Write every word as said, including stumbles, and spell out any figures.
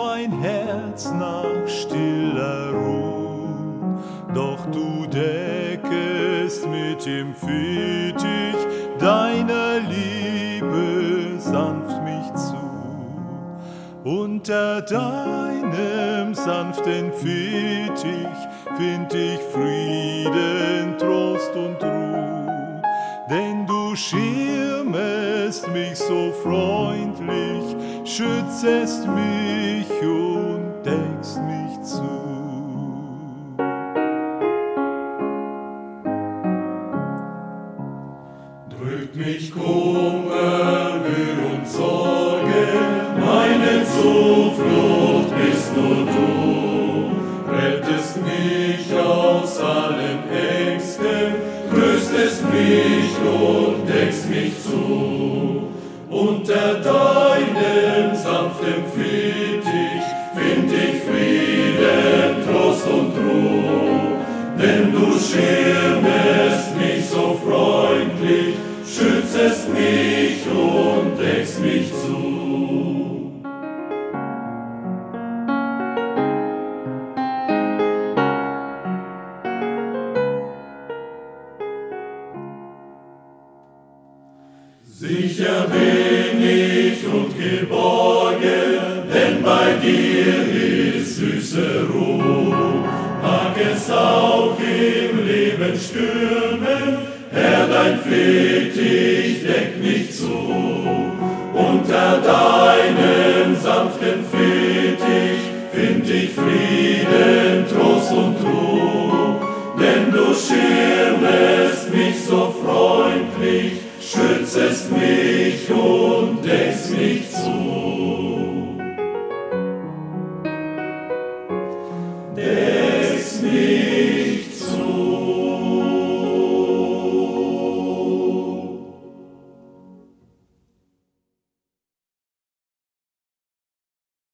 mein Herz nach stiller Ruh, doch du deckest mit dem Fittich deiner Liebe sanft mich zu. Unter deinem sanften Fittich find ich Frieden, Trost und Ruhe, denn du schirmest mich so freundlich, schützest mich und deckst mich zu. Drückt mich Kummer, Mühe und Sorge, meine Zuflucht bist nur du. Rettest mich aus allen Ängsten, tröstest mich und deckst mich zu. Unter deinem sanften Fittich find ich Frieden, Trost und Ruhe, denn du schirmest mich so freundlich, schützest mich und deckst mich zu. Sicher bin ich und geborgen, denn bei dir ist süße Ruhe. Mag es auch im Leben stürmen, Herr, dein Fittich deckt mich zu. Unter deinem sanften Fittich find ich Frieden, Trost und Ruhe, denn du schirmest